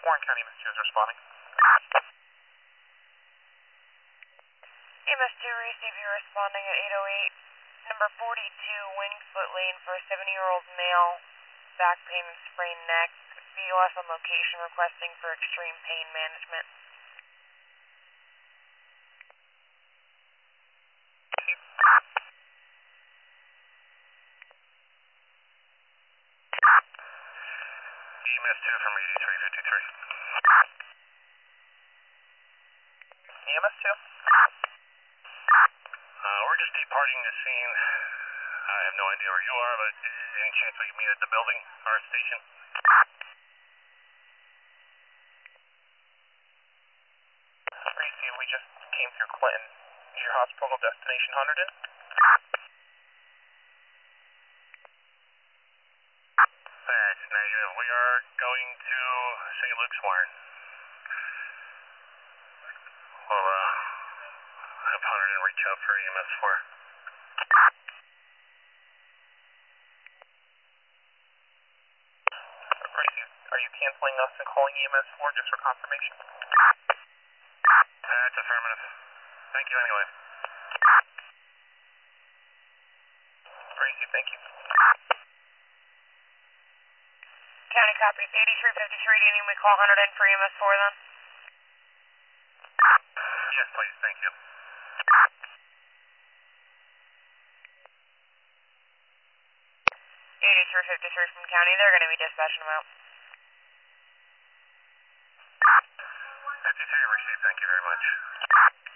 Warren County EMS 2 is responding. EMS 2, receive you responding at 808. Number 42, Wingfoot Lane for a 70-year-old male, back pain and sprained neck. BOS on location requesting for extreme pain management. EMS 2 from 8353. EMS 2? We're just departing the scene. I have no idea where you are, but any chance we can meet at the building, our station? Tracy, we just came through Clinton. Is your hospital destination Hunterdon? That's negative. We are going to St. Luke's, Warren. We'll have Hunterdon reach out for EMS 4. Tracy, are you canceling us and calling EMS 4 just for confirmation? That's affirmative. Thank you anyway. Tracy, thank you. County copies 8353. Do you need me to call Hunterdon for EMS 4 then? Yes, please. Thank you. 8353 from County. They're going to be dispatching them out. 53 received. Thank you very much.